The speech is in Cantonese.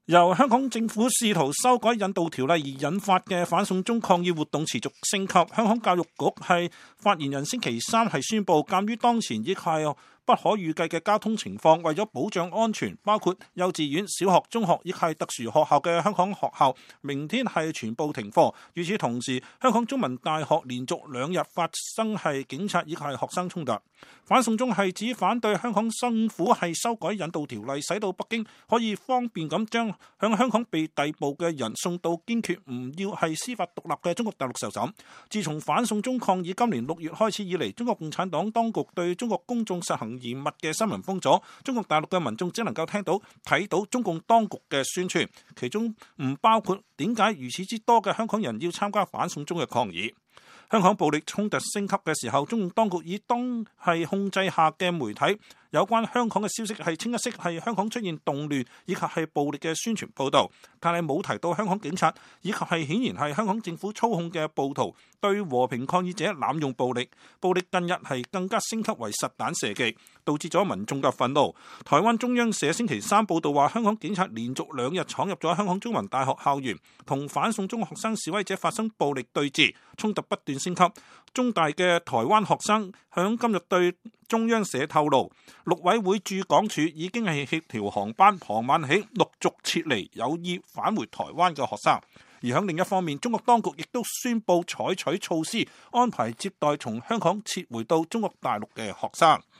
由香港政府試圖修改引渡條例而引發嘅反送中抗議活動持續升級。香港教育局係發言人星期三係宣布，鑑於當前亦係不可預計嘅交通情況，為咗保障安全，包括幼稚園、小學、中學亦係特殊學校嘅香港學校，明天係全部停課。與此同時，香港中文大學連續2日發生係警察亦係學生衝突。反送中係指反對香港政府係修改引渡條例，使到北京可以方便咁將向香港被逮捕嘅人送到堅決唔要係司法獨立嘅中國大陸受審。自從反送中抗議今年6月開始以嚟，中國共產黨當局對中國公眾實行嚴密嘅新聞封鎖，中國大陸嘅民眾只能夠聽到睇到中共當局嘅宣傳，其中唔包括點解如此之多嘅香港人要參加反送中嘅抗議。香港暴力衝突升級嘅時候，中共當局以當係控制下嘅媒體有關香港嘅消息係清一色係香港出現動亂以及係暴力嘅宣傳報導，但係冇提到香港警察以及係顯然係香港政府操控嘅暴徒對和平抗議者濫用暴力。暴力近日係更加升級為實彈射擊，導致咗民眾嘅憤怒。台灣中央社星期三報導話，香港警察連續2日闖入咗香港中文大學校園，同反送中學生示威者發生暴力對峙，衝突不斷升級。中大嘅台灣學生響今日對中央社透露，陸委會駐港處已經係協調航班，傍晚起陸續撤離有意返回台灣嘅學生。而響另一方面，中國當局亦都宣布採取措施，安排接待從香港撤回到中國大陸嘅學生。